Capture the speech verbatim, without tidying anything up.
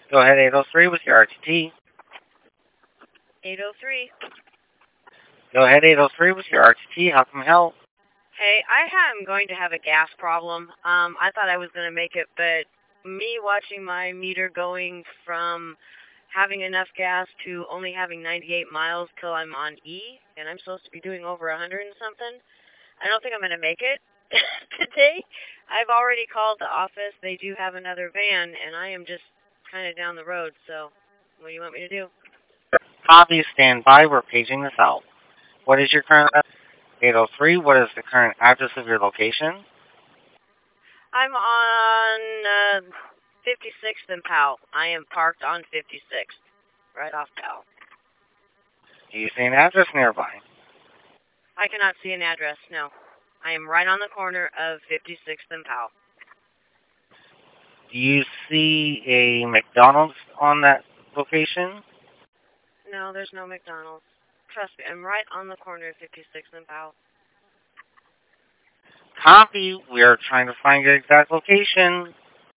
Go ahead, eight oh three with your R T T. eight oh three. Go ahead, eight oh three with your R T T. How can we help? Hey, I am going to have a gas problem. Um, I thought I was going to make it, but me watching my meter going from having enough gas to only having ninety-eight miles till I'm on E, and I'm supposed to be doing over one hundred and something, I don't think I'm going to make it today. I've already called the office. They do have another van, and I am just kind of down the road, so what do you want me to do? Copy, stand by. We're paging this out. What is your current eight oh three? What is the current address of your location? I'm on uh, fifty-sixth and Powell. I am parked on fifty-sixth, right off Powell. Do you see an address nearby? I cannot see an address, no. I am right on the corner of fifty-sixth and Powell. Do you see a McDonald's on that location? No, there's no McDonald's. Trust me, I'm right on the corner of fifty-sixth and Powell. Copy. We are trying to find your exact location.